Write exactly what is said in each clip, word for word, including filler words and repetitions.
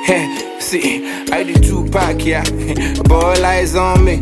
See, I did two pack, yeah. Ball eyes on me.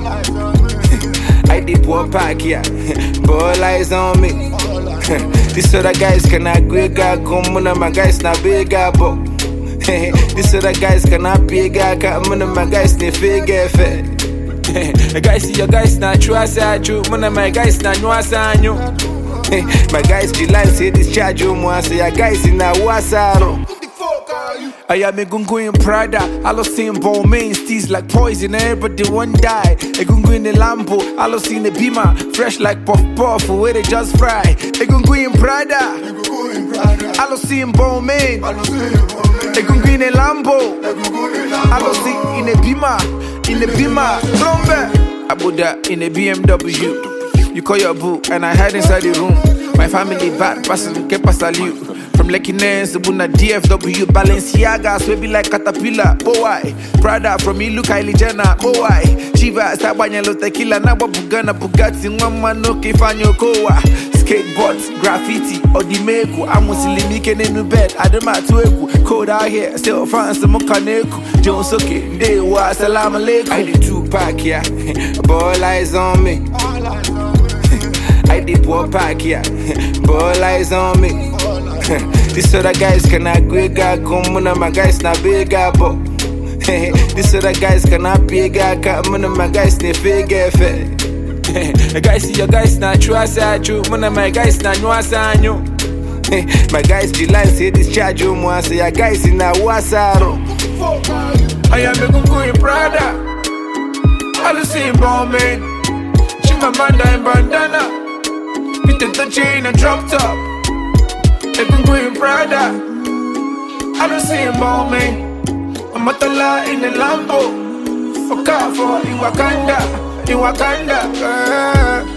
I did one pack, yeah. Ball eyes on me. This other guys cannot go, come on, my guys not big, but this other guys cannot be, come on, my guys need figure fat. Guys, see your guys not true, I say true. One of my guys not know I say you. My guys, July say this charge you more. Say your guys in a wasaro. I am a gungu in Prada. I lost in bone main steez like poison. Everybody one die. A gungu in the Lambo. I lost in the Beamer. Fresh like puff puff. Where they just fry. A gungu in Prada. I lost in bone main. A gungu in the Lambo. I lost in the Beamer. In the Beamer. Plumber. I put that in a B M W. You call your boo and I hide inside the room. My family bad, passing keep a salute. From Lucky Nance to Buna D F W, Balenciaga, so be like Caterpillar. Oh why? Prada from me look Kylie Jenner. Oh why? Shiva Sabanyalo Tequila, Naba Bugana Bugatti, Mama no Kifanyo Koa. Skateboards, graffiti, or the Meku. I'm Muslim in the bed. I don't matter to Code out here, still France, the Mokaneku. Jones okay, they was salam alaikum. I did two pack, yeah. Ball eyes on me. I did one pack, yeah. Ball eyes on me. This other guys cannot go, come on, my guys not big, but this other guys cannot be, come on, my guys need figure fat. Guys, see your guys not true, I say true. One of my guys not know I say you. My guys, July say this charge you more. Say your guys in a wasaro. I am a gungu in Prada. I don't see him born man. Chimamanda and bandana. With the chain and drop top. A gungu in Prada. I don't see him born man. I'm at the law in the Lambo. For car for in Wakanda. In Wakanda, uh.